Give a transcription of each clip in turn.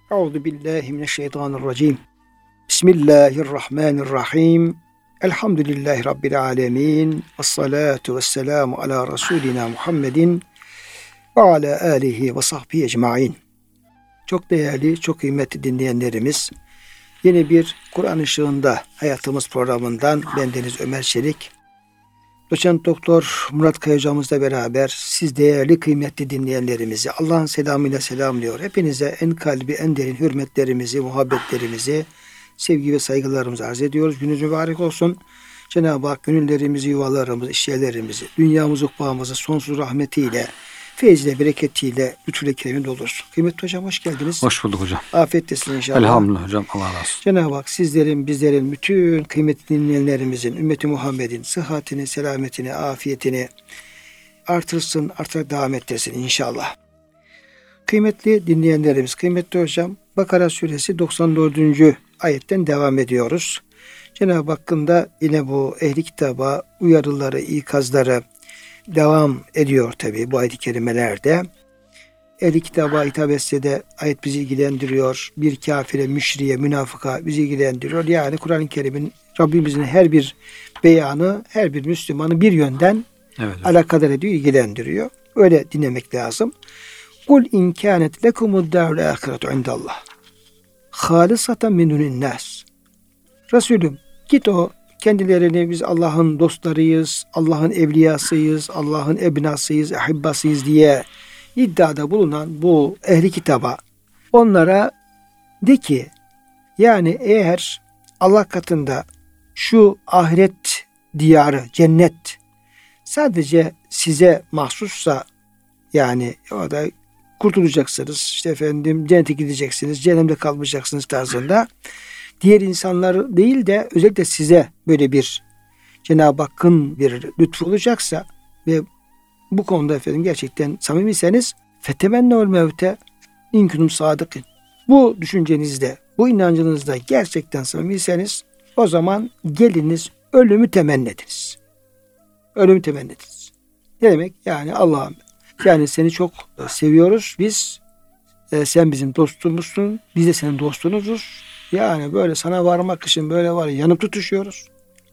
Euzu billahi mineşşeytanirracim. Bismillahirrahmanirrahim. Elhamdülillahi Rabbil alemin. Vessalatu vesselamu ala Resulina Muhammedin ve ala alihi ve sahbihi ecmain. Çok değerli, çok kıymetli dinleyenlerimiz, yeni bir Kur'an ışığında hayatımız programından bendeniz Ömer Çelik, Doçent Doktor Murat Kaya hocamızla beraber siz değerli kıymetli dinleyenlerimizi Allah'ın selamıyla selamlıyor. Hepinize en kalbi, en derin hürmetlerimizi, muhabbetlerimizi, sevgi ve saygılarımızı arz ediyoruz. Gününüz mübarek olsun. Cenab-ı Hak gönüllerimizi, yuvalarımızı, işyerlerimizi, dünyamızı, ukbağımızı sonsuz rahmetiyle, feyziyle, bereketiyle, lütfüyle keremini doldursun. Kıymetli hocam hoş geldiniz. Hoş bulduk hocam. Afiyettesin inşallah. Elhamdülillah hocam. Allah razı olsun. Cenab-ı Hak sizlerin, bizlerin, bütün kıymetli dinleyenlerimizin, ümmeti Muhammed'in sıhhatini, selametini, afiyetini artırsın, artarak devam ettirsin inşallah. Kıymetli dinleyenlerimiz, kıymetli hocam, Bakara suresi 94. ayetten devam ediyoruz. Cenab-ı Hakk'ın da yine bu ehli kitaba uyarıları, ikazları devam ediyor tabi bu ayet-i kerimelerde. Ehli kitaba hitap etse de ayet bizi ilgilendiriyor. Bir kafire, müşriye, münafıka bizi ilgilendiriyor. Yani Kur'an-ı Kerim'in, Rabbimizin her bir beyanı, her bir Müslümanı bir yönden alakadar ediyor, ilgilendiriyor. Öyle dinlemek lazım. Kul in kânet lekumud dârul âhiretu indallah. Hâlisatan min dunin nâs. Resulüm git o kendilerini biz Allah'ın dostlarıyız, Allah'ın evliyasıyız, Allah'ın ebnasıyız, ahibbasıyız diye iddiada bulunan bu ehli kitaba onlara de ki, yani eğer Allah katında şu ahiret diyarı, cennet sadece size mahsussa, yani orada kurtulacaksınız, işte efendim cennete gideceksiniz, cehennemde kalmayacaksınız tarzında, diğer insanlar değil de özellikle size böyle bir Cenab-ı Hakk'ın bir lütfu olacaksa ve bu konuda efendim gerçekten samimiyseniz fetemennevül mevte in kuntum sadıkîn. Bu düşüncenizde, bu inancınızda gerçekten samimiyseniz o zaman geliniz ölümü temenni ediniz. Ölümü temenni ediniz. Ne demek? Yani Allah'ım, yani seni çok seviyoruz biz. Sen bizim dostumuzsun. Biz de senin dostunuzuz. Yani böyle sana varmak için böyle var yanıp tutuşuyoruz.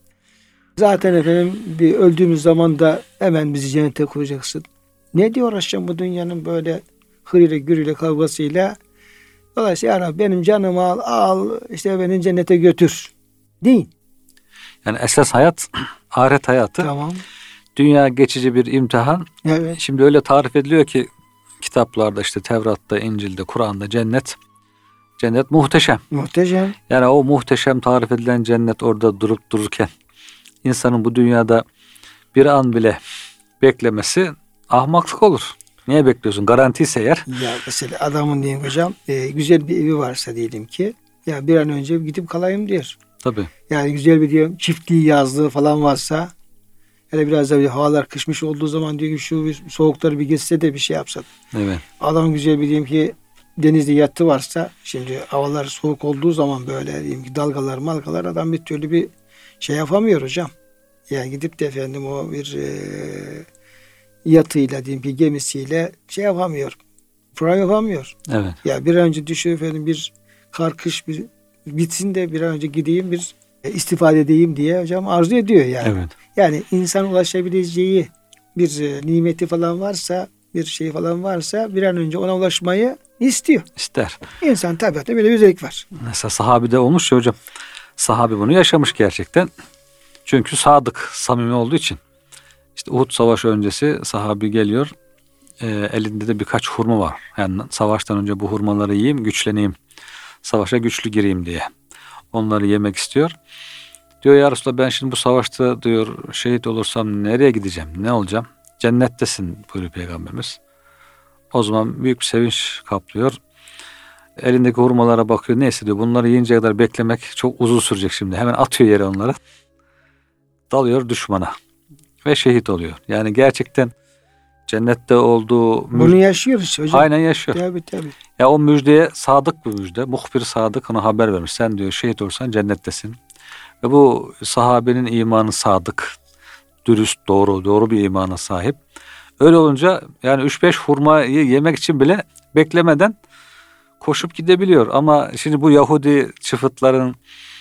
Zaten efendim bir öldüğümüz zaman da hemen bizi cennete koyacaksın. Ne diyor uğraşacağım bu dünyanın böyle hırıyla gürüyle kavgasıyla. Dolayısıyla ya Rabbi benim canımı al işte beni cennete götür. Değil. Yani esas hayat ahiret hayatı. Tamam. Dünya geçici bir imtihan. Evet. Şimdi öyle tarif ediliyor ki kitaplarda işte Tevrat'ta, İncil'de, Kur'an'da cennet muhteşem. Muhteşem. Yani o muhteşem tarif edilen cennet orada durup dururken insanın bu dünyada bir an bile beklemesi ahmaklık olur. Niye bekliyorsun? Garantiyse eğer. Ya mesela adamın diyeyim hocam güzel bir evi varsa diyelim ki ya bir an önce gidip kalayım diyor. Tabii. Yani güzel bir diyorum çiftliği yazlığı falan varsa hele biraz da bir havalar kışmış olduğu zaman diyor ki şu soğukları bir geçse de bir şey yapsa. Evet. Adam güzel bir diyeyim ki denizde yatı varsa şimdi havalar soğuk olduğu zaman böyle diyeyim ki dalgalar adam bir türlü bir şey yapamıyor hocam. Yani gidip de efendim o bir yatıyla diyeyim ki gemisiyle şey yapamıyor. Program yapamıyor. Evet. Ya bir an önce düşüyor efendim bir kar kış bir bitsin de bir an önce gideyim bir istifade edeyim diye hocam arzu ediyor yani. Evet. Yani insan ulaşabileceği bir nimeti falan varsa, bir şey falan varsa bir an önce ona ulaşmayı istiyor. İster. İnsan tabiatında böyle bir özellik var. Mesela sahabide olmuş ya hocam. Sahabi bunu yaşamış gerçekten. Çünkü sadık, samimi olduğu için. İşte Uhud Savaşı öncesi sahabi geliyor. Elinde de birkaç hurma var. Yani savaştan önce bu hurmaları yiyeyim, güçleneyim. Savaşa güçlü gireyim diye. Onları yemek istiyor. Diyor ya Resulallah ben şimdi bu savaşta diyor şehit olursam nereye gideceğim? Ne olacağım? Cennettesin buyuruyor Peygamberimiz. O zaman büyük bir sevinç kaplıyor. Elindeki hurmalara bakıyor. Neyse diyor bunları yiyinceye kadar beklemek çok uzun sürecek şimdi. Hemen atıyor yere onları. Dalıyor düşmana. Ve şehit oluyor. Yani gerçekten cennette olduğu bunu yaşıyoruz hocam. Aynen yaşıyor. Tabii. Ya o müjdeye sadık bir müjde. Muhbir sadık ona haber vermiş. Sen diyor şehit olursan cennettesin. Ve bu sahabenin imanı sadık. Dürüst, doğru bir imana sahip. Öyle olunca yani 3-5 hurmayı yemek için bile beklemeden koşup gidebiliyor. Ama şimdi bu Yahudi çıfıtların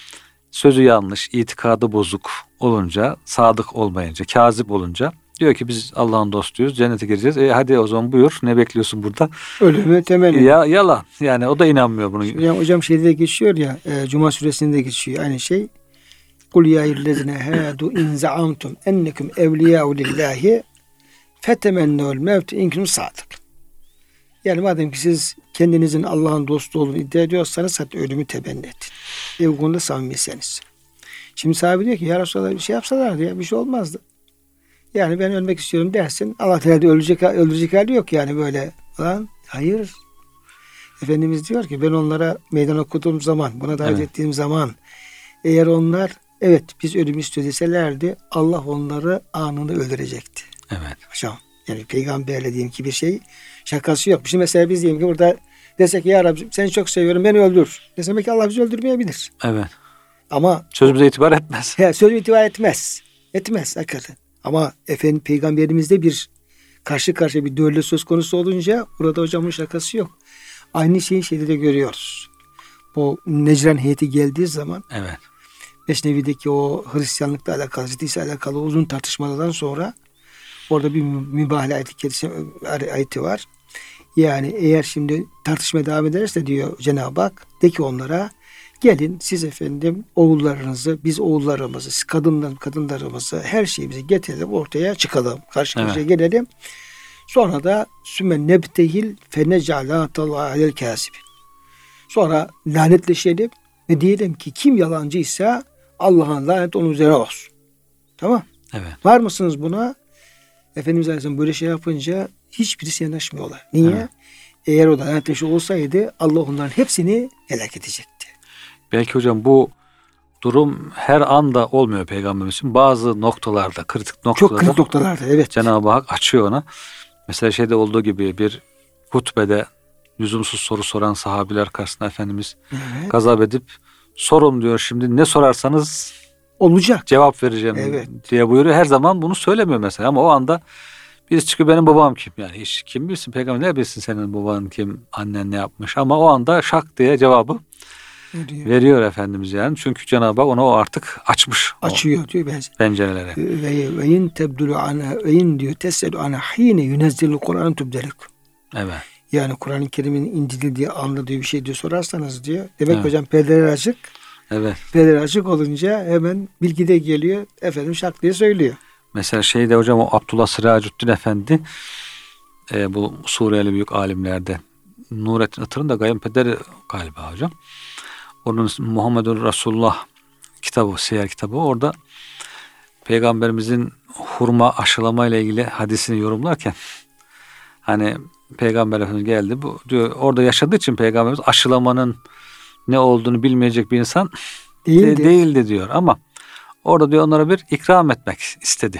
sözü yanlış, itikadı bozuk olunca, sadık olmayınca, kazip olunca diyor ki biz Allah'ın dostuyuz, cennete gireceğiz. Hadi o zaman buyur, ne bekliyorsun burada? Ölümü temenni. Yalan. Yani o da inanmıyor bunu. Yani hocam şeyde de geçiyor ya, Cuma suresinde de geçiyor aynı şey. Kul ya eyyühellezine hâdû in za'amtum ennekum evliyâ'u lillâhi fetemennûl mevt in kuntum sâdık. Yani madem ki siz kendinizin Allah'ın dostu olduğunu iddia ediyorsanız hadi ölümü temenni edin. Ve bu konuda samimiyseniz. Şimdi sahabe diyor ki ya Resulallah bir şey yapsalardı ya bir şey olmazdı. Yani ben ölmek istiyorum dersin. Allah Teala öldürecek hali yok yani böyle falan. Hayır. Efendimiz diyor ki ben onlara meydan okuduğum zaman, buna davet ettiğim zaman eğer onlar evet biz ölümü istiyor deselerdi Allah onları anında öldürecekti. Evet. Hocam yani peygamberle diyelim ki bir şey şakası yok. Şimdi mesela biz diyelim ki burada desek ya Rabbi seni çok seviyorum beni öldür. Demek ki Allah bizi öldürmeyebilir. Evet. Ama sözümüze itibar etmez. Söz itibar etmez. Etmez hakikaten. Ama efendim peygamberimizde bir karşı karşıya bir dölle söz konusu olunca burada hocamın şakası yok. Aynı şeyi şeyde de görüyoruz. Bu Necran heyeti geldiği zaman Evet. Mesnevi'deki o Hristiyanlıkla alakalı, Hadis'le alakalı uzun tartışmalardan sonra orada bir mübalağa ayeti var. Yani eğer şimdi tartışma devam ederse diyor Cenab-ı Hak de ki onlara gelin siz efendim oğullarınızı, biz oğullarımızı, siz kadınlarımızı, her şeyimizi getirelim ortaya çıkalım. Karşı karşıya gelelim. Sonra da sümme nebtehil fenecalâtallahu alel kâsibin. Sonra lanetleşelim ve diyelim ki kim yalancıysa Allah'ın lanet onun üzerine olsun. Tamam. Evet. Var mısınız buna? Efendimiz Aleyhisselam böyle şey yapınca hiçbirisi yanaşmıyorlar. Niye? Evet. Eğer o da lanetleşi olsaydı Allah onların hepsini helak edecekti. Belki hocam bu durum her anda olmuyor Peygamberimizin. Bazı noktalarda, kritik noktalarda. Çok kritik noktalarda evet. Cenab-ı Hak açıyor ona. Mesela şeyde olduğu gibi bir hutbede lüzumsuz soru soran sahabiler karşısında Efendimiz gazap edip sorun diyor şimdi ne sorarsanız olacak. Cevap vereceğim diye buyuruyor. Her zaman bunu söylemiyor mesela ama o anda birisi çıkıyor benim babam kim? Yani hiç kim bilsin peygamber ne bilsin senin baban kim, annen ne yapmış ama o anda şak diye cevabı veriyor Efendimiz yani. Çünkü Cenab-ı Hak onu artık açmış. Açıyor diyor pencerelere. Ve in tebdulu ana in diyor teselu ana hine yunezzilu Kur'an tubdelek. Evet. Yani Kur'an-ı Kerim'in indirildiği anladığı bir şey diyor sorarsanız diyor. Demek hocam perdeler açık. Evet. Perdeler açık olunca hemen bilgi de geliyor. Efendim şak diye söylüyor. Mesela şeyde hocam o Abdullah Sıracüddin Efendi bu Suriyeli büyük alimlerde Nurettin Itır'ın da kayınpederi galiba hocam. Onun Muhammedun Resulullah kitabı, siyer kitabı orada Peygamberimizin hurma aşılama ile ilgili hadisini yorumlarken hani Peygamber Efendimiz geldi bu diyor orada yaşadığı için Peygamberimiz aşılamanın ne olduğunu bilmeyecek bir insan değildi diyor ama orada diyor onlara bir ikram etmek istedi.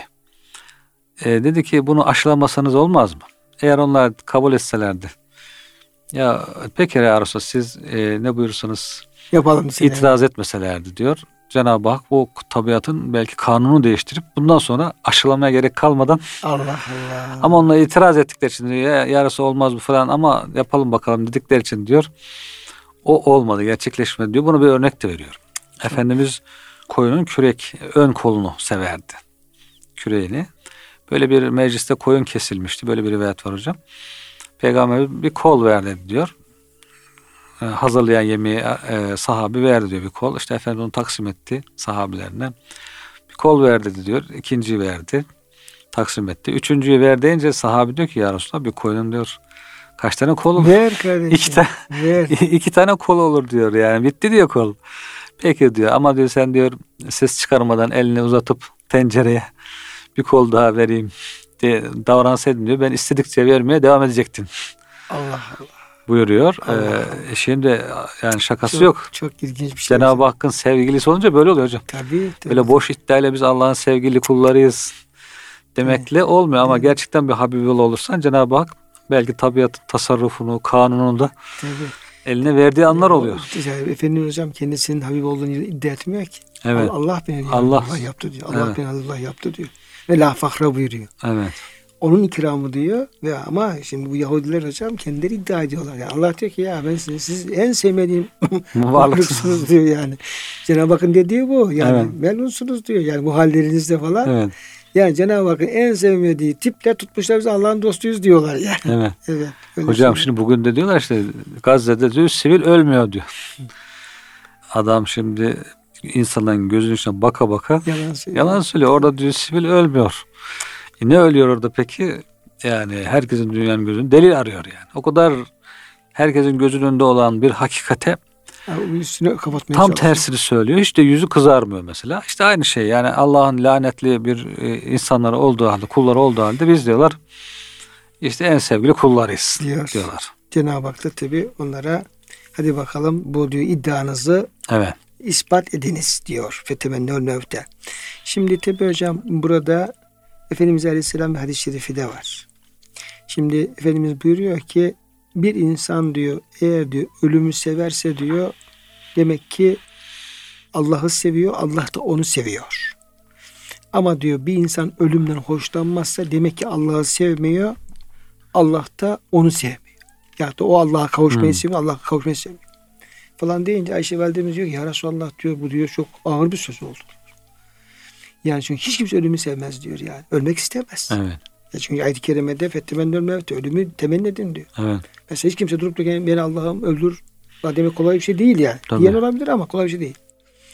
Dedi ki bunu aşılamasanız olmaz mı? Eğer onlar kabul etselerdi ya peki ya Resulallah siz ne buyurursanız yapalım itiraz etmeselerdi diyor. Cenab-ı Hak bu tabiatın belki kanunu değiştirip bundan sonra aşılamaya gerek kalmadan Allah Allah. Ama onunla itiraz ettikleri için diyor ya Resulallah olmaz bu falan ama yapalım bakalım dedikleri için diyor o olmadı gerçekleşmedi diyor. Bunu bir örnek de veriyor. Efendimiz koyunun ön kolunu severdi. Küreğini. Böyle bir mecliste koyun kesilmişti. Böyle bir rivayet var hocam. Peygamber bir kol verdi diyor. Hazırlayan yemeği sahabi verdi diyor bir kol. İşte Efendimiz onu taksim etti sahabilerine. Bir kol verdi diyor. İkinciyi verdi. Taksim etti. Üçüncüyü ver deyince sahabi diyor ki ya Resulallah bir koyunun diyor kaç tane kol olur? Ver kardeşim. İki tane kol olur diyor yani. Bitti diyor kol. Peki diyor ama diyor sen diyor ses çıkarmadan elini uzatıp tencereye bir kol daha vereyim diye davransaydın diyor. Ben istedikçe vermeye devam edecektim. Allah Allah. Buyuruyor. Şimdi yani şakası yok. Çok ilginç bir şey. Cenab-ı Hakk'ın sevgilisi olunca böyle oluyor hocam. Tabii. Böyle boş iddiayla biz Allah'ın sevgili kullarıyız demekle olmuyor ama gerçekten bir Habibullah olursan Cenab-ı Hak belki tabiatın tasarrufunu, kanununu da eline verdiği anlar oluyor. Efendimiz hocam kendisinin Habib olduğunu iddia etmiyor ki. Evet. Allah beni Allah yaptı diyor. Allah beni Allah yaptı diyor. Ve la fakra buyuruyor. Evet. onun ikramı diyor. Ve ama şimdi bu Yahudiler hocam kendileri iddia ediyorlar. Yani Allah diyor ki ya ben siz en sevmediğim varlıksınız diyor yani. Cenab-ı Hakk'ın dediği bu. Yani evet. memnunsunuz diyor. Yani bu hallerinizde falan. Evet. Yani Cenab-ı Hakk'ın en sevmediği tipler tutmuşlar, biz Allah'ın dostuyuz diyorlar yani. Evet. Evet. Hocam şimdi bugün de diyorlar işte Gazze'de diyor sivil ölmüyor diyor. Adam şimdi insanların gözünün içine baka baka yalan söylüyor. Orada diyor sivil ölmüyor. Ne ölüyor orada peki? Yani herkesin dünyanın gözünün delil arıyor yani. O kadar herkesin gözünün önünde olan bir hakikate tam tersini söylüyor. Hiç de yüzü kızarmıyor mesela. İşte aynı şey yani Allah'ın lanetli bir insanları olduğu halde, kulları olduğu halde biz diyorlar işte en sevgili kullarıyız diyorlar. Cenab-ı Hak da tabi onlara hadi bakalım bu diyor iddianızı ispat ediniz diyor. Fetemennel mevte. Şimdi tabi hocam burada Efendimiz Aleyhisselam hadis-i şerifi de var. Şimdi Efendimiz buyuruyor ki bir insan diyor eğer diyor ölümü severse diyor demek ki Allah'ı seviyor, Allah da onu seviyor. Ama diyor bir insan ölümden hoşlanmazsa demek ki Allah'ı sevmiyor, Allah da onu sevmiyor. Yani o Allah'a kavuşmayı seviyor, Allah'a kavuşmayı sevmiyor. Falan deyince Ayşe validemiz diyor ki ya Resulallah diyor bu diyor çok ağır bir söz oldu. Yani çünkü hiç kimse ölümü sevmez diyor yani. Ölmek istemez. Evet. Ya çünkü ayet-i kerimede fettemennel mevte ölümü temenni edin diyor. Evet. Mesela hiç kimse durup dururken beni Allah'ım öldür demek kolay bir şey değil yani. Tabii. Diyen olabilir ama kolay bir şey değil.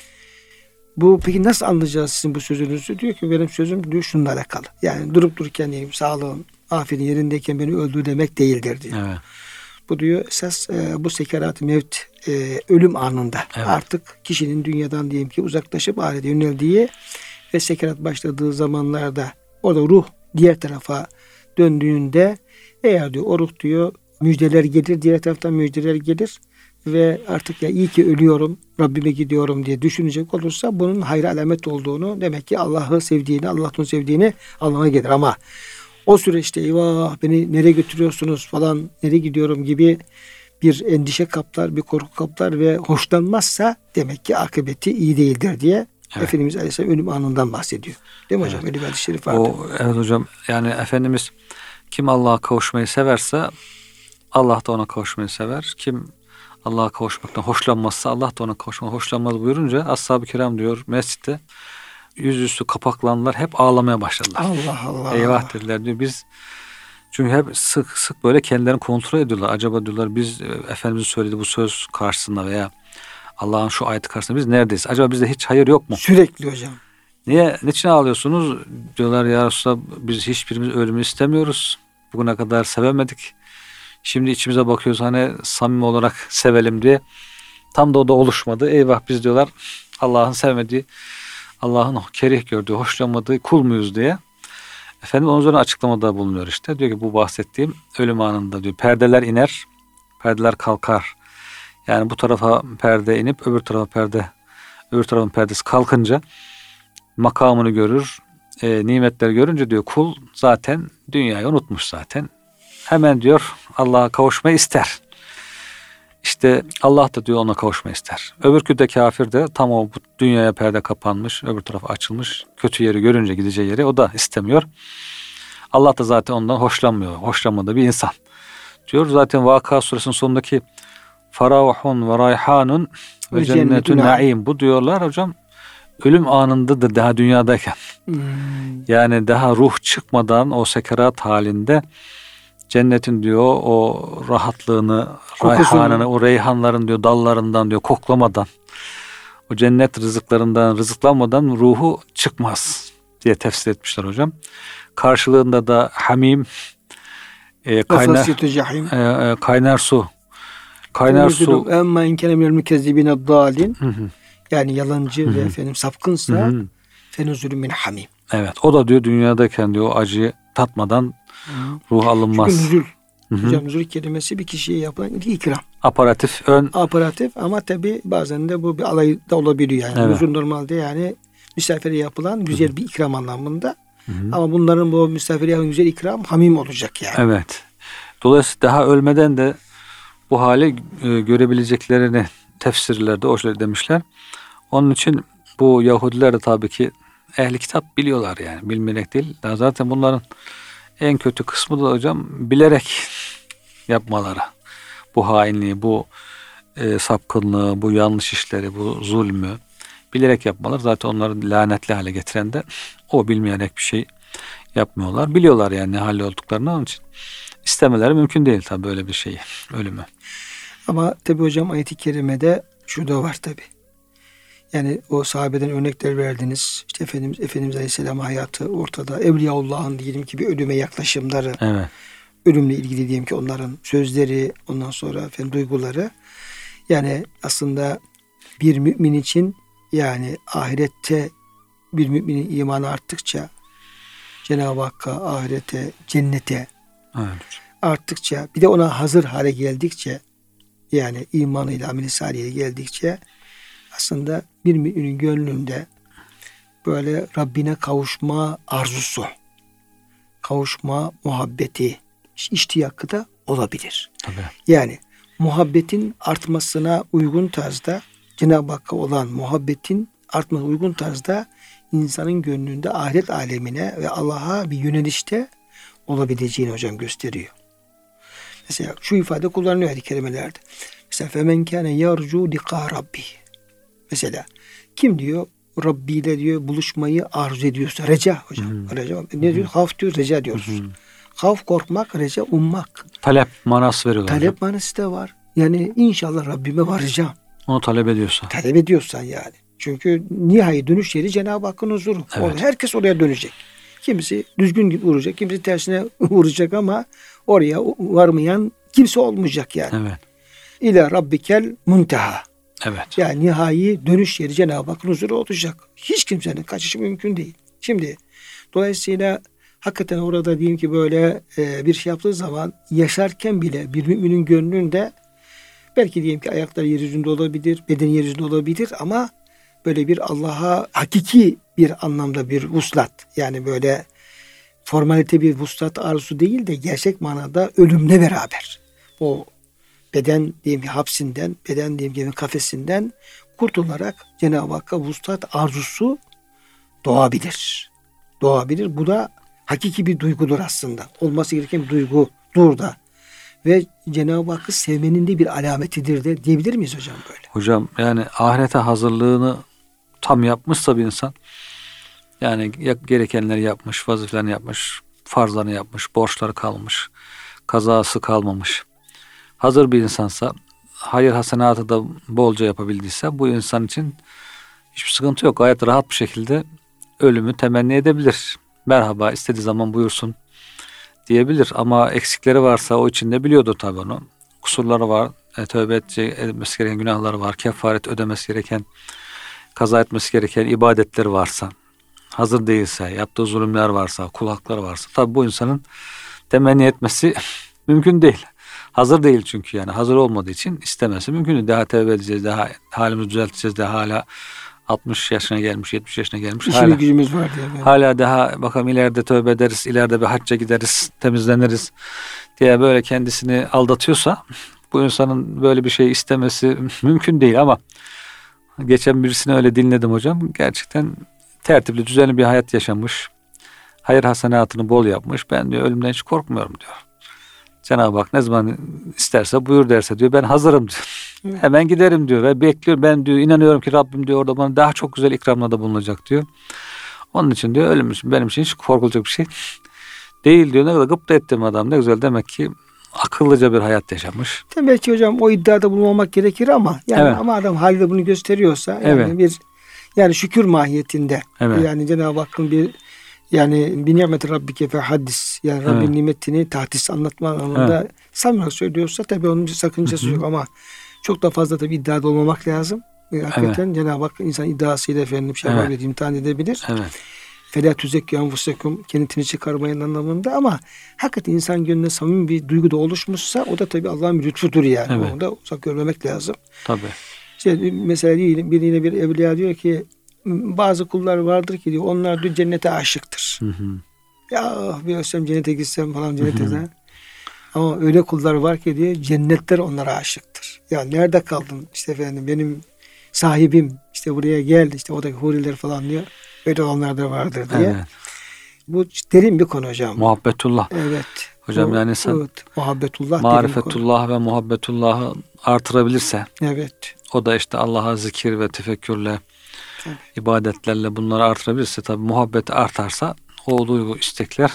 Bu peki nasıl anlayacağız sizin bu sözünüzü? Diyor ki benim sözüm diyor şununla alakalı. Yani durup dururken diyeyim sağlığım, afiyetin yerindeyken beni öldür demek değildir diyor. Evet. Bu diyor esas bu sekerat-ı mevt ölüm anında artık kişinin dünyadan diyelim ki uzaklaşıp ahirete yöneldiği ve sekerat başladığı zamanlarda orada ruh diğer tarafa döndüğünde eğer diyor o ruh diyor müjdeler gelir, diğer taraftan müjdeler gelir ve artık ya iyi ki ölüyorum, Rabbime gidiyorum diye düşünecek olursa bunun hayır alamet olduğunu, demek ki Allah'ı sevdiğini, Allah'ın sevdiğini anlamına gelir. Ama o süreçte eyvah beni nereye götürüyorsunuz falan, nereye gidiyorum gibi bir endişe kaplar, bir korku kaplar ve hoşlanmazsa demek ki akıbeti iyi değildir diye Efendimiz Aleyhisselam ölüm anından bahsediyor. Değil mi hocam? Öyle bir hadis-i şerif vardı. Evet hocam. Yani Efendimiz kim Allah'a kavuşmayı severse Allah da ona kavuşmayı sever. Kim Allah'a kavuşmaktan hoşlanmazsa Allah da ona kavuşmaktan hoşlanmaz buyurunca ashab-ı kiram diyor mescitte yüzüstü kapaklandılar, hep ağlamaya başladılar. Allah Allah. Eyvah dediler diyor. Biz çünkü hep sık böyle kendilerini kontrol ediyorlar. Acaba diyorlar biz Efendimiz'in söylediği bu söz karşısında veya Allah'ın şu ayeti karşısında biz neredeyiz? Acaba bizde hiç hayır yok mu? Sürekli hocam. Niçin ağlıyorsunuz? Diyorlar ya Resulallah biz hiçbirimiz ölümü istemiyoruz. Bugüne kadar sevemedik. Şimdi içimize bakıyoruz hani samimi olarak sevelim diye. Tam da o da oluşmadı. Eyvah biz diyorlar Allah'ın sevmediği, Allah'ın kerih gördüğü, hoşlanmadığı kul muyuz diye. Efendim onun üzerine açıklamada bulunuyor işte. Diyor ki bu bahsettiğim ölüm anında diyor perdeler iner, perdeler kalkar. Yani bu tarafa perde inip öbür tarafın perdesi kalkınca makamını görür, nimetleri görünce diyor kul zaten dünyayı unutmuş zaten. Hemen diyor Allah'a kavuşmayı ister. İşte Allah da diyor ona kavuşmayı ister. Öbürkü de kafir de tam o dünyaya perde kapanmış, öbür tarafa açılmış. Kötü yeri görünce gideceği yeri o da istemiyor. Allah da zaten ondan hoşlanmıyor. Hoşlanmadığı bir insan. Diyor zaten Vakıa suresinin sonundaki Faravhun ve rayhanun ve cennetun naim. Bu diyorlar hocam ölüm anında da daha dünyadayken. Yani daha ruh çıkmadan o sekerat halinde cennetin diyor o rahatlığını, rayhanını, o reyhanların diyor dallarından diyor koklamadan, o cennet rızıklarından rızıklanmadan ruhu çıkmaz diye tefsir etmişler hocam. Karşılığında da hamim, kaynar su. Emma inkene minel mükezzibine dâlin. Yani yalancı ve efendim sapkınsa fenuzulü min hamim. Evet, o da diyor dünyadayken diyor acıyı tatmadan ruh alınmaz. Çünkü nüzul. Hocam nüzul kelimesi bir kişiye yapılan ilk ikram. Aparatif ama tabi bazen de bu bir alay da olabiliyor yani. Evet. Nüzul normalde yani misafire yapılan güzel bir ikram anlamında. Ama bunların bu misafire yapılan güzel ikram hamim olacak yani. Evet. Dolayısıyla daha ölmeden de bu hali görebileceklerini tefsirlerde o şöyle demişler. Onun için bu Yahudiler de tabii ki ehli kitap biliyorlar yani. Bilmemek değil. Daha zaten bunların En kötü kısmı da hocam bilerek yapmaları. Bu hainliği, bu sapkınlığı, bu yanlış işleri, bu zulmü bilerek yapmalar. Zaten onları lanetli hale getiren de o, bilmeyerek bir şey yapmıyorlar. Biliyorlar yani ne halde olduklarını, onun için istemeleri mümkün değil tabii böyle bir şeyi, ölümü. Ama tabi hocam ayet-i kerimede şu da var tabi. Yani o sahabeden örnekler verdiniz. İşte Efendimiz Aleyhisselam hayatı ortada. Evliyaullah'ın diyelim ki bir ölüme yaklaşımları. Evet. Ölümle ilgili diyelim ki onların sözleri, ondan sonra duyguları. Yani aslında bir mümin için, yani ahirette bir müminin imanı arttıkça, Cenab-ı Hakk'a, ahirete, cennete arttıkça, bir de ona hazır hale geldikçe, yani imanıyla, amel-i salihiyle geldikçe, aslında bir müminin gönlünde böyle Rabbine kavuşma arzusu, kavuşma muhabbeti, iştiyakı da olabilir. Tabii. Yani muhabbetin artmasına uygun tarzda, Cenab-ı Hakk'a olan muhabbetin artmasına uygun tarzda insanın gönlünde ahiret alemine ve Allah'a bir yönelişte olabileceğini hocam gösteriyor. Mesela şu ifade kullanılıyor ayet-i kerimelerde. Mesela فَمَنْ كَانَ يَرْجُوا لِقَى رَبِّهِ. Mesela kim diyor Rabbi ile diyor buluşmayı arzu ediyorsa, reca hocam. Reca, ne diyor? Havf diyor, reca diyoruz. Havf korkmak, reca ummak. Talep manası veriyorlar. Talep manası da var. Yani inşallah Rabbime varacağım. Onu talep ediyorsa. Talep ediyorsan yani. Çünkü nihai dönüş yeri Cenab-ı Hakk'ın huzuru. Evet. Herkes oraya dönecek. Kimisi düzgün vuracak, kimisi tersine vuracak ama oraya varmayan kimse olmayacak yani. Evet. İlâ rabbikel munteha. Evet. Yani nihai dönüş yeri Cenab-ı Hakk'ın huzuru olacak. Hiç kimsenin kaçışı mümkün değil. Şimdi dolayısıyla hakikaten orada diyeyim ki böyle bir şey yaptığı zaman yaşarken bile bir müminin gönlünde belki diyelim ki ayakları yeryüzünde olabilir, bedeni yeryüzünde olabilir ama böyle bir Allah'a hakiki bir anlamda bir vuslat, yani böyle formalite bir vuslat arzusu değil de gerçek manada ölümle beraber o beden diyelim ki hapsinden, beden diyelim ki kafesinden kurtularak Cenab-ı Hakk'a vuslat arzusu doğabilir. Doğabilir. Bu da hakiki bir duygudur aslında. Olması gereken bir duygudur da. Ve Cenab-ı Hakk'ı sevmenin de bir alametidir de diyebilir miyiz hocam böyle? Hocam yani ahirete hazırlığını tam yapmışsa bir insan, yani gerekenleri yapmış, vazifelerini yapmış, farzlarını yapmış, borçları kalmış, kazası kalmamış, hazır bir insansa, hayır hasenatı da bolca yapabildiyse bu insan için hiçbir sıkıntı yok. Gayet rahat bir şekilde ölümü temenni edebilir. Merhaba, istediği zaman buyursun diyebilir. Ama eksikleri varsa o içinde biliyordur tabii onu. Kusurları var, tövbe etmesi gereken günahları var, kefaret ödemesi gereken, kaza etmesi gereken ibadetleri varsa, hazır değilse, yaptığı zulümler varsa, kul hakları varsa, tabii bu insanın temenni etmesi mümkün değil. Hazır değil çünkü, yani hazır olmadığı için istemesi mümkün değil. Daha tövbe edeceğiz, daha halimizi düzelteceğiz, daha hala 60 yaşına gelmiş, 70 yaşına gelmiş. İşine gücümüz var diye. Yani. Hala daha bakalım ileride tövbe ederiz, ileride bir hacca gideriz, temizleniriz diye böyle kendisini aldatıyorsa bu insanın böyle bir şey istemesi mümkün değil. Ama geçen birisini öyle dinledim hocam. Gerçekten tertipli, düzenli bir hayat yaşamış. Hayır hasenatını bol yapmış. Ben diyor ölümden hiç korkmuyorum diyor. Cenab-ı Hak ne zaman isterse buyur derse diyor ben hazırım diyor. Evet. Hemen giderim diyor ve bekliyorum. Ben diyor inanıyorum ki Rabbim diyor orada bana daha çok güzel ikramlarda bulunacak diyor. Onun için diyor ölüm benim için hiç korkulacak bir şey değil diyor. Ne kadar gıpta ettim adam, ne güzel, demek ki akıllıca bir hayat yaşamış. Belki hocam o iddiada bulunmamak gerekir ama yani evet. Ama adam halde bunu gösteriyorsa yani evet. bir yani şükür mahiyetinde evet. yani Cenab-ı Hakk'ın bir yani bi nimet rabbike fe haddis, yani Rabbin evet. nimetini tahdis anlatma anlamında evet. samimi söylüyorsa tabii onun bir sakıncası yok ama çok da fazla tabii iddiada olmamak lazım. Hakikaten evet. Cenab-ı Hak insan iddiasıyla efendim evet. imtihan edebilir. Evet. Fela tüzekki enfusekum, kendini çıkarmayın anlamında ama hakikaten insan gönlüne samimi bir duygu da oluşmuşsa o da tabii Allah'ın bir lütfudur yani. Evet. Onu da uzak görmemek lazım. Tabii. İşte mesela birine bir evliya diyor ki bazı kullar vardır ki diyor onlar diyor cennete aşıktır. Ya bir ölsem cennete gitsem falan cennete. Ama öyle kullar var ki diyor cennetler onlara aşıktır. Ya nerede kaldın işte efendim benim sahibim işte buraya geldi işte oradaki huriler falan diyor. Öyle olanlar da vardır diye. Evet. Bu derin bir konu hocam. Muhabbetullah. Evet. Hocam yani sen evet, muhabbetullah marifetullah ve muhabbetullah'ı artırabilirse, evet. o da işte Allah'a zikir ve tefekkürle, Tabii. ibadetlerle bunları artırabilirse, tabii muhabbeti artarsa o duygu, istekler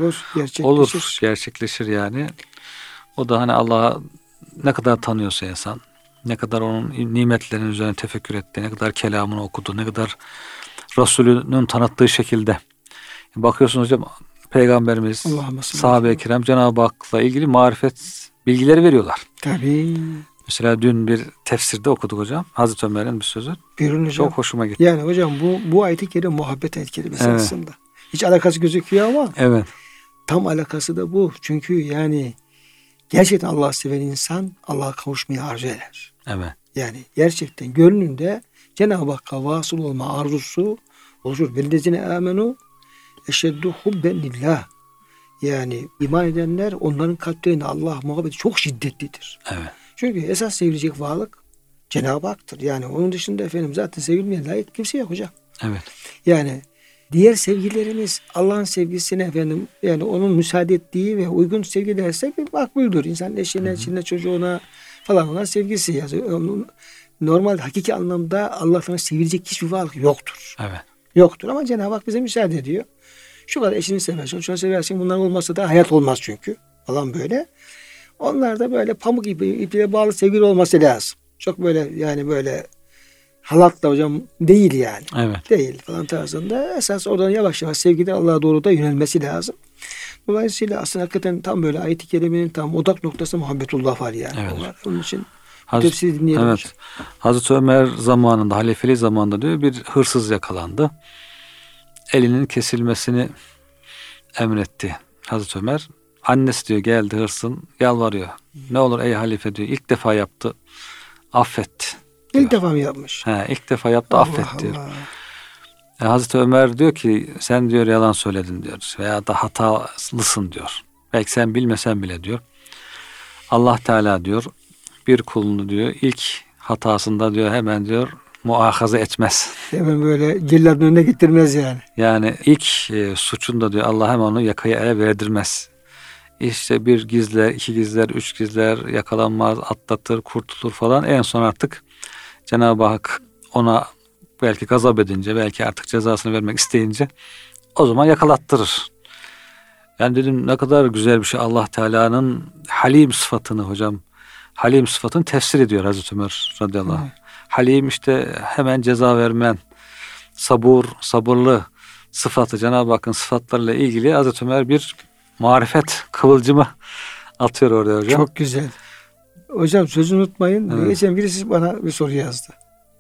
olur, gerçekleşir yani. O da hani Allah'a ne kadar tanıyorsa insan, ne kadar onun nimetlerinin üzerine tefekkür etti, ne kadar kelamını okudu, ne kadar Resulünün tanıttığı şekilde. Bakıyorsunuz hocam, Peygamberimiz, sahabe-i kiram Cenab-ı Hak'la ilgili marifet bilgileri veriyorlar. Tabii. Mesela dün bir tefsirde okuduk hocam. Hazreti Ömer'in bir sözü. Buyurun hocam. Çok hoşuma gitti. Yani hocam bu ayet-i kerime muhabbet ayet-i kerimesi aslında. Hiç alakası gözüküyor ama tam alakası da bu. Çünkü yani gerçekten Allah'ı seven insan Allah'a kavuşmayı arzu eder. Evet. Yani gerçekten gönlünde Cenab-ı Hakk'a vasıl olma arzusu olur. Vellezine amenu eşeddu hubben lillah. Yani iman edenler, onların kalplerinde Allah muhabbeti çok şiddetlidir. Evet. Çünkü esas sevilecek varlık Cenab-ı Hak'tır. Yani onun dışında efendim zaten sevilmeye layık kimse yok hocam. Evet. Yani diğer sevgilerimiz Allah'ın sevgisine efendim, yani onun müsaade ettiği ve uygun sevgilerse makbuldür. İnsanın eşine, çocuğuna falan olan sevgisi. Yani normal hakiki anlamda Allah'tan sevilecek hiçbir varlık yoktur. Evet. Yoktur ama Cenab-ı Hak bize müsaade ediyor. Şu kadar eşini seversin, şunu seversin. Bunlar olmasa da hayat olmaz çünkü. Falan böyle. Onlar da böyle pamuk ipliğe bağlı sevgili olması lazım. Çok böyle yani böyle halatla hocam değil yani. Evet. Değil falan tarzında. Esas oradan yavaş yavaş sevgiden Allah'a doğru da yönelmesi lazım. Dolayısıyla aslında hakikaten tam böyle ayet-i kerimenin tam odak noktası muhabbetullah var yani. Evet. Onun için tefsiri dinleyelim. Evet. Hocam. Hazreti Ömer zamanında, halifeli zamanında diyor, bir hırsız yakalandı. Elinin kesilmesini emretti Hazreti Ömer. Annesi diyor geldi, hırsın yalvarıyor. Ne olur ey halife diyor. İlk defa yaptı. Affet. Diyor. İlk defa mı yapmış? İlk defa yaptı. Affet diyor. Hazreti Ömer diyor ki sen diyor yalan söyledin diyor. Veya da hatalısın diyor. Belki sen bilmesen bile diyor. Allah Teala diyor bir kulunu diyor ilk hatasında diyor hemen diyor muahaza etmez. Hemen böyle celladın önüne getirmez yani. Yani ilk suçunda diyor Allah hemen onu yakaya ele verdirmez. İşte bir gizler, iki gizler, üç gizler, yakalanmaz, atlatır, kurtulur falan. En son artık Cenab-ı Hak ona belki gazap edince, belki artık cezasını vermek isteyince o zaman yakalattırır. Yani dedim ne kadar güzel bir şey. Allah Teala'nın Halim sıfatını hocam, Halim sıfatını tefsir ediyor Hazreti Ömer radıyallahu anh. Halim işte hemen ceza vermeyen, sabırlı sıfatı, Cenab-ı Hakk'ın sıfatlarıyla ilgili Hazreti Ömer bir marifet kıvılcımı atıyor orada hocam. Çok güzel. Hocam sözü unutmayın. Evet. Geçen birisi bana bir soru yazdı.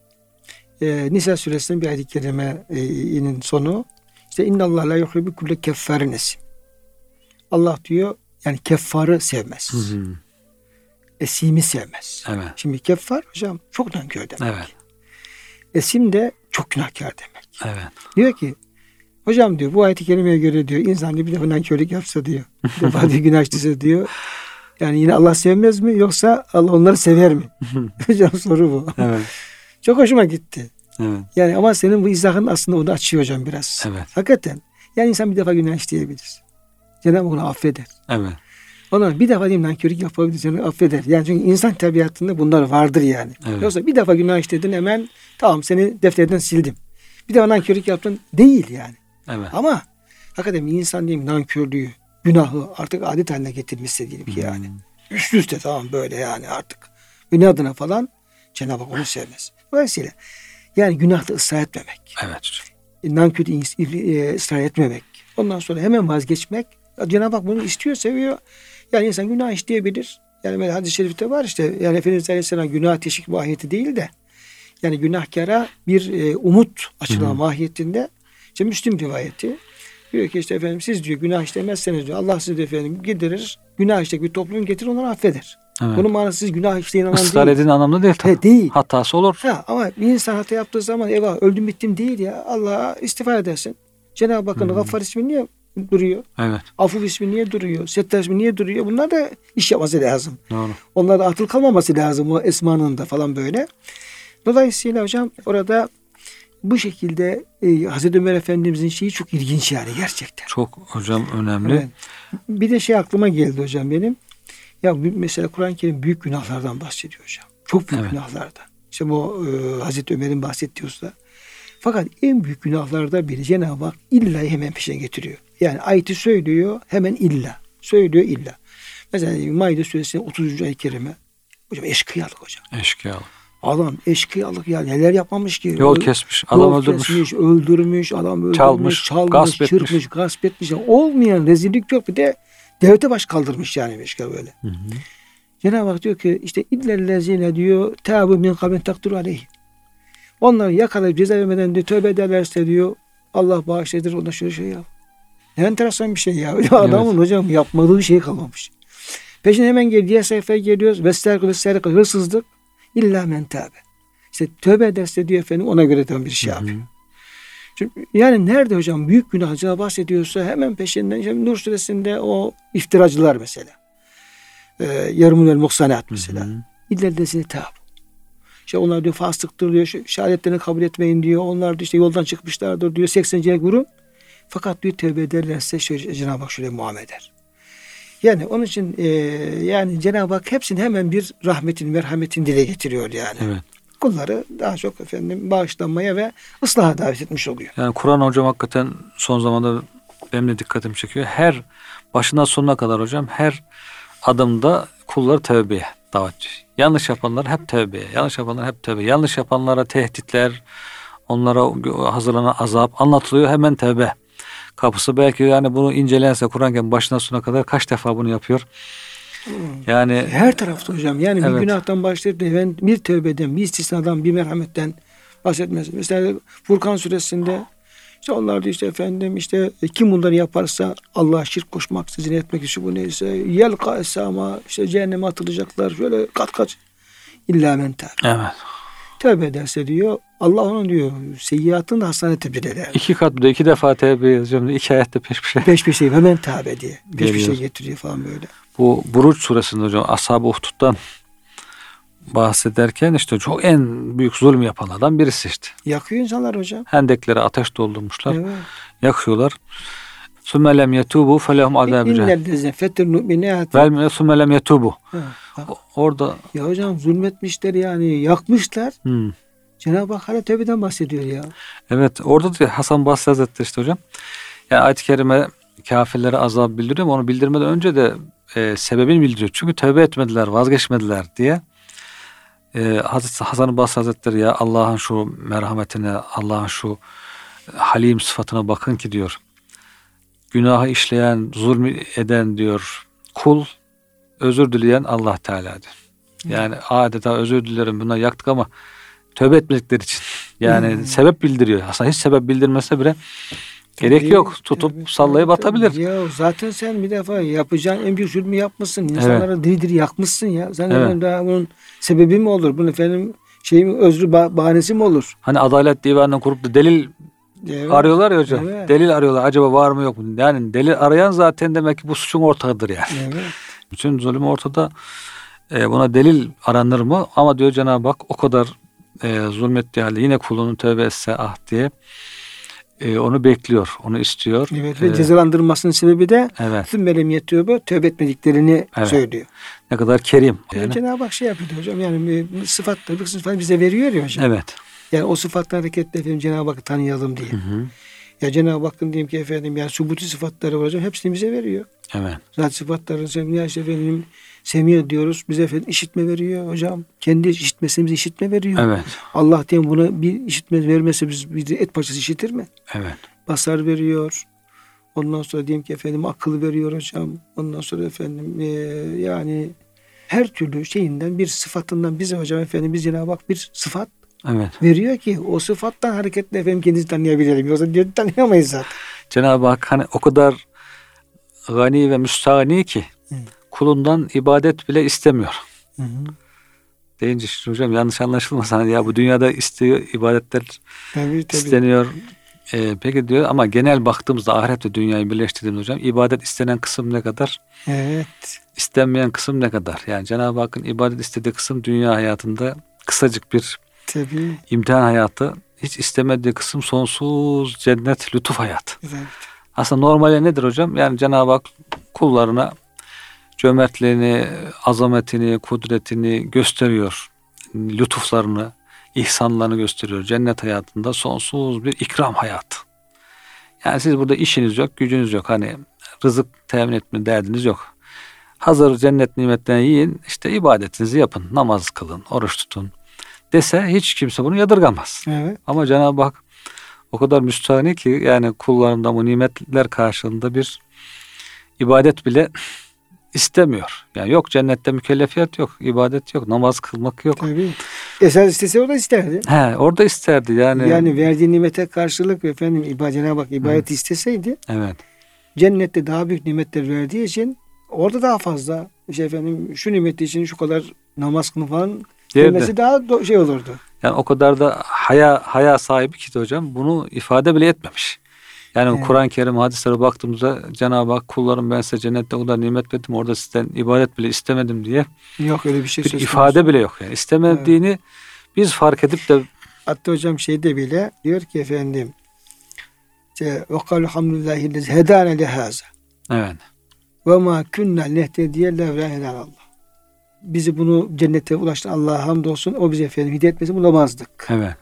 Nisa suresinin bir ayet-i kerimenin sonu işte innallah la yuhibbu kulle keffarin esim. Allah diyor yani keffarı sevmez. Hı. Esimi sevmez. Evet. Şimdi keffar hocam çok nankör demek. Evet. Esim de çok günahkar demek. Evet. Diyor ki hocam diyor bu ayet-i kerimeye göre diyor insan bir defa nankörlük yapsa diyor. Bir defa diyor günah işlese diyor. Yani yine Allah sevmez mi yoksa Allah onları sever mi? Hocam soru bu. Evet. Çok hoşuma gitti. Evet. Yani ama senin bu izahın aslında onu açıyor hocam biraz. Evet. Hakikaten. Yani insan bir defa günah işleyebilir. Cenab-ı Hak onu affeder. Evet. Ondan bir defa diyeyim nankörlük yapabilir, Cenab-ı Hak affeder. Yani çünkü insan tabiatında bunlar vardır yani. Evet. Yoksa bir defa günah işledin hemen tamam seni defterden sildim. Bir defa nankörlük yaptın değil yani. Evet. Ama hakikaten bir insan diyeyim nankörlüğü, günahı artık adet haline getirmişse diyelim ki yani. Üst üste tamam böyle yani artık inadına falan Cenab-ı Hak onu sevmez. Dolayısıyla yani günahta ısrar etmemek. Evet. Nankörlüğü ısrar etmemek. Ondan sonra hemen vazgeçmek. Cenab-ı Hak bunu istiyor, seviyor. Yani insan günah işleyebilir. Yani hadis-i şerifte var işte yani Efendimiz Aleyhisselam günah teşvik mahiyeti değil de yani günahkara bir umut açılan mahiyetinde işte Müslim rivayeti diyor ki işte efendim siz diyor günah işlemezseniz diyor Allah sizi de efendim giderir günah işleyecek bir toplum getirir onları affeder. Evet. Bunun manası siz günah işleyen anlamda değil. Israr edin anlamda değil tabii. Değil. Hatası olur. Ama bir insan hata yaptığı zaman eyvah öldüm bittim değil ya. Allah'a istiğfar edersin. Cenab-ı Hakk'ın Gaffar ismi niye duruyor? Evet. Afuf ismi niye duruyor? Settar ismi niye duruyor? Bunlar da iş yapması lazım. Doğru. Onlar da atıl kalmaması lazım o esmanın da falan böyle. Dolayısıyla hocam orada bu şekilde Hazreti Ömer Efendimizin şeyi çok ilginç yani gerçekten. Çok hocam önemli. Evet. Bir de şey aklıma geldi hocam benim. Ya mesela Kur'an-ı Kerim büyük günahlardan bahsediyor hocam. Çok büyük günahlardan. İşte bu Hazreti Ömer'in bahsettiği hususlar. Fakat en büyük günahlarda biri Cenab-ı Hak illa hemen peşine getiriyor. Yani ayeti söylüyor hemen illa. Söylüyor illa. Mesela Maide suresinin 30. ayet-i kerime. Hocam eşkıyalık hocam. Eşkıyalık. Adam eşkıyalık ya neler yapmamış ki. Yol kesmiş, adam öldürmüş. Kesmiş, öldürmüş, adam öldürmüş, çalmış, gasp çırpmış, etmiş. gasp etmiş. Yani olmayan rezillik yok. Bir de devlete baş kaldırmış yani eşkıya böyle. Hı hı. Cenab-ı Hak diyor ki işte illellezine diyor tâbu min kabin takdiru aleyhi. Onları yakalayıp ceza vermeden diyor tövbe ederlerse diyor Allah bağışladır ona şöyle şey yap. Ne enteresan bir şey ya. Adamın hocam yapmadığı şey kalmamış. Peşine hemen diğer sayfaya geliyoruz. Vesterika hırsızlık illa men tâbe. İşte tövbe ederse diyor efendim ona göre tam bir şey yapıyor. Çünkü yani nerede hocam büyük günahcılar bahsediyorsa hemen peşinden işte Nur suresinde o iftiracılar mesela. Yarımul muhsanat mesela. İllellezine tâbu. İşte onlar diyor fasıktır diyor. Şehadetlerini kabul etmeyin diyor. Onlar diyor işte yoldan çıkmışlardır diyor. 80. grup. Fakat diyor tövbe ederlerse şöyle, Cenab-ı Hak şöyle muamele eder. Yani onun için yani Cenab-ı Hak hepsini hemen bir rahmetin, merhametin dile getiriyor yani. Evet. Kulları daha çok efendim bağışlanmaya ve ıslaha davet etmiş oluyor. Yani Kur'an hocam hakikaten son zamanda benim de dikkatimi çekiyor. Her başından sonuna kadar hocam her adımda kulları tövbeye davet ediyor. Yanlış yapanlar hep tövbeye, yanlış yapanlar hep tövbe. Yanlış yapanlara tehditler, onlara hazırlanan azap anlatılıyor hemen tövbe kapısı. Belki yani bunu incelense Kur'an-ı başından sonuna kadar kaç defa bunu yapıyor. Yani her tarafta hocam yani evet. Bir günahtan başlayıp da bir tövbeden, bir istisnadan, bir merhametten bahsetmez. Mesela Furkan suresinde işte onlar diyor işte efendim işte kim bunları yaparsa Allah'a şirk koşmak, zina etmek için bu neyse yelka esama işte cehenneme atılacaklar şöyle kat illa men tâbe. Evet. Tövbe ederse diyor Allah onun diyor seyyiatını da hasane tebdil eder. 2 kat bir de 2 defa tövbe yazıyorum. 2 ayette peş peşe. Hemen tövbe diye. Peş peşe getiriyor falan böyle. Bu Buruç suresinde hocam Ashab-ı Uhdud'dan bahsederken işte çok en büyük zulüm yapanlardan birisi işte. Yakıyor insanlar hocam. Hendekleri ateş doldurmuşlar. Evet. Yakıyorlar. ثُمَّ لَمْ يَتُوبُوا فَلَهُمْ عَذَابُ جَهَنَّمَ ثُمَّ لَمْ يَتُوبُوا. Orada ya hocam zulmetmişler yani yakmışlar. Hmm. Cenab-ı Hak hala tövbeden bahsediyor ya. Evet orada da Hasan Basri Hazretleri işte hocam. Yani ayet-i kerime kafirlere azap bildiriyor ama onu bildirmeden önce de sebebini bildiriyor. Çünkü tövbe etmediler, vazgeçmediler diye. Hazreti Hasan Basri Hazretleri ya Allah'ın şu merhametine, Allah'ın şu halim sıfatına bakın ki diyor. Günahı işleyen, zulmü eden diyor kul, özür dileyen Allah Teala'dır. Yani adeta özür dilerim bunlar yaktık ama tövbe etmedikleri için. Yani sebep bildiriyor. Aslında hiç sebep bildirmese bile gerek yok. Tutup sallayıp atabilir. Ya zaten sen bir defa yapacağın en büyük zulmü yapmışsın. İnsanlara diri diri yakmışsın ya. Sen daha bunun sebebi mi olur? Bunun efendim özrü bahanesi mi olur? Hani Adalet Divanı'ndan kurup da delil arıyorlar ya hocam. Evet. Delil arıyorlar. Acaba var mı yok mu? Yani delil arayan zaten demek ki bu suçun ortağıdır yani. Evet. Bütün zulüm ortada. Buna delil aranır mı? Ama diyor Cenab-ı Hak o kadar zulmettiği halde yine kulunun tövbe etse diye onu bekliyor. Onu istiyor. Evet ve cezalandırmasının sebebi de tümmelem yetûbe tövbe etmediklerini söylüyor. Ne kadar kerim. Yani. Cenab-ı Hak yapıyor hocam. Yani sıfatları, bir sıfatı bize veriyor ya hocam. Evet. Yani o sıfatla hareketle efendim Cenab-ı Hak'ı tanıyalım diye. Hı. Ya Cenab-ı Hakk'ın diyeyim ki efendim yani subuti sıfatları var hocam. Hepsini bize veriyor. Evet. Zat sıfatları semya işte efendim semya diyoruz. Bize efendim işitme veriyor hocam. Kendi işitmesimizi işitme veriyor. Evet. Allah diye buna bir işitme vermese bir et parçası işitir mi? Evet. Basar veriyor. Ondan sonra diyelim ki efendim akıl veriyor hocam. Ondan sonra efendim yani her türlü şeyinden bir sıfatından bize hocam efendim biz Cenab-ı Hak bir sıfat veriyor ki o sıfattan hareketle efendim kendimizi tanıyabilirim. Yoksa kendimizi tanıyamayız zaten. Cenab-ı Hak hani o kadar gani ve müstahni ki kulundan ibadet bile istemiyor. Hı. Deyince hocam yanlış anlaşılmasın. Hani ya bu dünyada istiyor ibadetler isteniyor. Peki diyor ama genel baktığımızda ahiret ve dünyayı birleştirdiğimizde hocam ibadet istenen kısım ne kadar? Evet. İstenmeyen kısım ne kadar? Yani Cenab-ı Hakk'ın ibadet istediği kısım dünya hayatında kısacık bir imtihan hayatı. hiç istemediği kısım sonsuz cennet, lütuf hayat. Güzel. Aslında normalde nedir hocam? Yani Cenab-ı Hak kullarına cömertliğini, azametini, kudretini gösteriyor. Lütuflarını, ihsanlarını gösteriyor. Cennet hayatında sonsuz bir ikram hayatı. Yani siz burada işiniz yok, gücünüz yok. Hani rızık temin etme derdiniz yok. Hazır cennet nimetten yiyin, işte ibadetinizi yapın, namaz kılın, oruç tutun dese hiç kimse bunu yadırgamaz. Evet. Ama Cenab-ı Hak o kadar müstahni ki yani kullarında bu nimetler karşılığında bir ibadet bile istemiyor. Yani yok cennette mükellefiyat yok, ibadet yok, namaz kılmak yok. Tabii. Esas istese o da isterdi. Orada isterdi yani. Yani verdiği nimete karşılık efendim Cenab-ı Hak ibadet isteseydi Evet. cennette daha büyük nimetler verdiği için orada daha fazla efendim şu nimeti için şu kadar namaz kılın falan demesi daha şey olurdu. Yani o kadar da haya sahibi ki de hocam bunu ifade bile etmemiş. Yani Evet. Kur'an-ı Kerim hadislere baktığımızda Cenab-ı Hak kullarım ben size cennette o kadar nimet verdim orada sizden ibadet bile istemedim diye Yok öyle bir şey bir söz ifade konusu. bile yok. Yani istemediğini biz fark edip de Hatta hocam şeyde bile diyor ki efendim وَقَالُ الْحَمْدُ لِلّٰهِ الَّذِي هَدَانَ لِهَذَا evet. وَمَا كُنَّا لِنَهْتَدِيَ لَوْلَا أَنْ هَدَانَ اللّٰهُ. Bizi bunu cennete ulaştıran Allah'a hamdolsun. O bize efendim hidayet etmesi bulamazdık. Evet.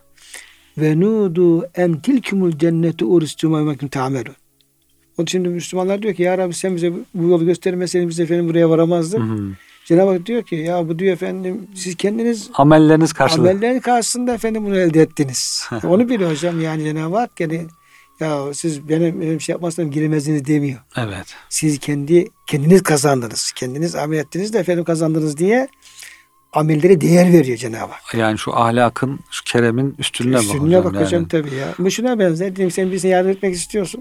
Ve nudu en tilkumul cennetu uristuma mekum ta'melun. Onun için Müslümanlar diyor ki ya Rabbi sen bize bu yolu göstermeseydin biz efendim buraya varamazdık. Cenab-ı Hak diyor ki ya bu diyor efendim siz kendiniz Amelleriniz karşılığı. amellerin karşısında efendim bunu elde ettiniz. Onu biliyor hocam yani Cenab-ı Hak yani ya siz benim şey yapmazsam giremezdiniz demiyor. Evet. Siz kendiniz kazandınız. Kendiniz amel ettiniz de efendim kazandınız diye amellere değer veriyor Cenab-ı Hak. Yani şu ahlakın, şu keremin üstüne bak hocam. Üstüne bakacağım tabii ya. Bu şuna benzer. Diyeyim sen bize yardım etmek istiyorsun.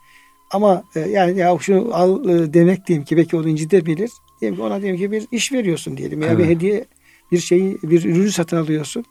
Ama yani ya şunu al demek diyeyim ki belki onu incitebilir. Diyeyim ki ona diyeyim ki bir iş veriyorsun diyelim. Ya bir hediye bir ürünü satın alıyorsun.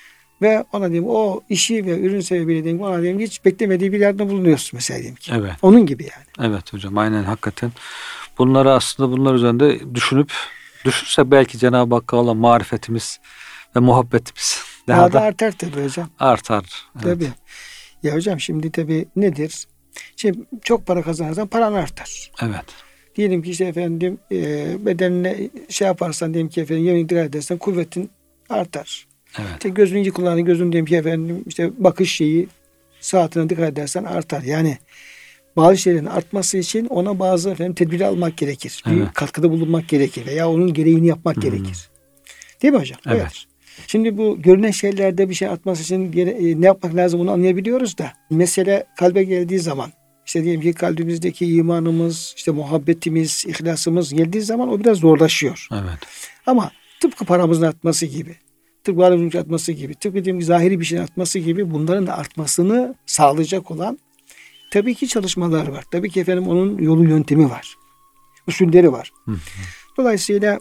Ve ona diyeyim o işi ve ürün sebebiyle diyeyim ona diyeyim hiç beklemediği bir yardım bulunuyorsun mesela diyeyim ki. Evet. Onun gibi yani. Evet hocam aynen hakikaten. Bunları aslında bunlar üzerinde düşünürsek belki Cenab-ı Hakk'a olan marifetimiz ve muhabbetimiz Daha da artar tabii hocam. Artar. Evet. Tabii. Ya hocam şimdi tabii nedir? Şimdi çok para kazanırsan paran artar. Evet. Diyelim ki işte efendim bedenine şey yaparsan diyelim ki efendim yemeğe dikkat edersen kuvvetin artar. Evet. İşte gözün iyi kullanın gözün diyelim ki efendim işte bakış şeyi saatine dikkat edersen artar. Yani bazı şeylerin artması için ona bazı efendim tedbiri almak gerekir. Bir katkıda bulunmak gerekir veya onun gereğini yapmak gerekir. Değil mi hocam? Evet. Şimdi bu görünen şeylerde bir şey artması için ne yapmak lazım onu anlayabiliyoruz da. Mesele kalbe geldiği zaman işte diyelim ki kalbimizdeki imanımız, işte muhabbetimiz, ihlasımız geldiği zaman o biraz zorlaşıyor. Evet. Ama tıpkı paramızın artması gibi, tıpkı varlığımızın artması gibi, tıpkı diyelim ki zahiri bir şeyin artması gibi bunların da artmasını sağlayacak olan tabii ki çalışmalar var. Tabii ki efendim onun yolu yöntemi var. Usulleri var. Dolayısıyla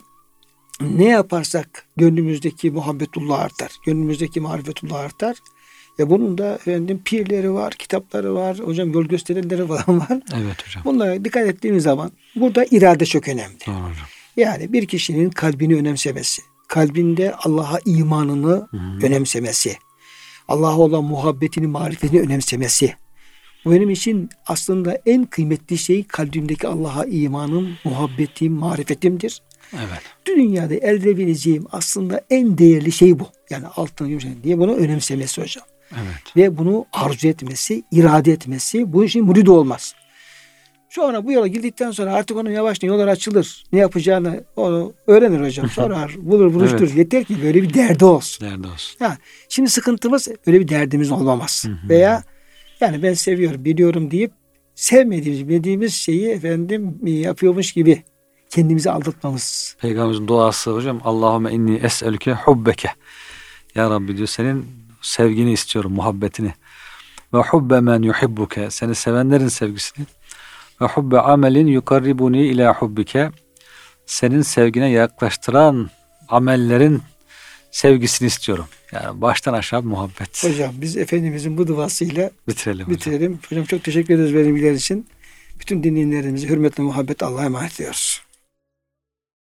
ne yaparsak gönlümüzdeki muhabbetullah artar. Gönlümüzdeki marifetullah artar. Bunun da efendim pirleri var, kitapları var, hocam yol gösterenleri falan var. Evet hocam. Bunlara dikkat ettiğimiz zaman burada irade çok önemli. Doğru hocam. Yani bir kişinin kalbini önemsemesi, kalbinde Allah'a imanını önemsemesi, Allah'a olan muhabbetini, marifetini önemsemesi. Bu benim için aslında en kıymetli şey kalbimdeki Allah'a imanım, muhabbetim, marifetimdir. Evet. Dünyada elde edebileceğim aslında en değerli şey bu. Yani altın yumuşak diye bunu önemsemesi hocam. Evet. Ve bunu arzu etmesi, irade etmesi, bu işin murid olmaz. Sonra bu yola girdikten sonra artık onun yavaştan yollar açılır. Ne yapacağını onu öğrenir hocam. Sorar, bulur, buluşturur. Evet. Yeter ki böyle bir derdi olsun. Derdi olsun. Ha, şimdi sıkıntımız öyle bir derdimiz olmaması. Veya yani ben seviyorum, biliyorum deyip sevmediğimiz, bildiğimiz şeyi efendim yapıyormuş gibi kendimizi aldatmamız. Peygamberimizin duası hocam. Allahümme inni es'elüke hubbeke. Ya Rabbi diyor senin sevgini istiyorum, muhabbetini. Ve hubbe men yuhibbuke. Seni sevenlerin sevgisini. Ve hubbe amelin yukarribuni ila hubbike. Senin sevgine yaklaştıran amellerin sevgisini istiyorum. Yani baştan aşağı muhabbet. Hocam biz Efendimizin bu duasıyla bitirelim. Hocam çok teşekkür ederiz verimliler için. Bütün dinleyenlerimize hürmetle muhabbet Allah'a emanet ediyoruz.